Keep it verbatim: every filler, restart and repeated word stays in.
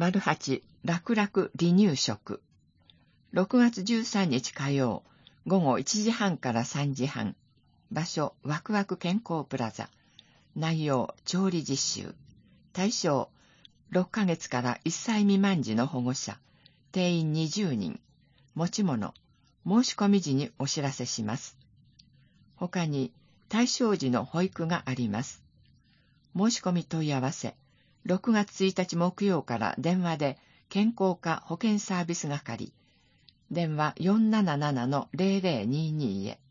丸八、楽々離乳食。ろくがつじゅうさんにち火曜、午後いちじはんからさんじはん。場所、ワクワク健康プラザ。内容、調理実習。対象、ろっかげつからいっさい未満児の保護者。定員にじゅうにん。持ち物。申し込み時にお知らせします。他に、対象時の保育があります。申し込み問い合わせ。ろくがつついたち木曜から電話で健康課保健サービス係。電話 よんなななのゼロゼロにーにー へ。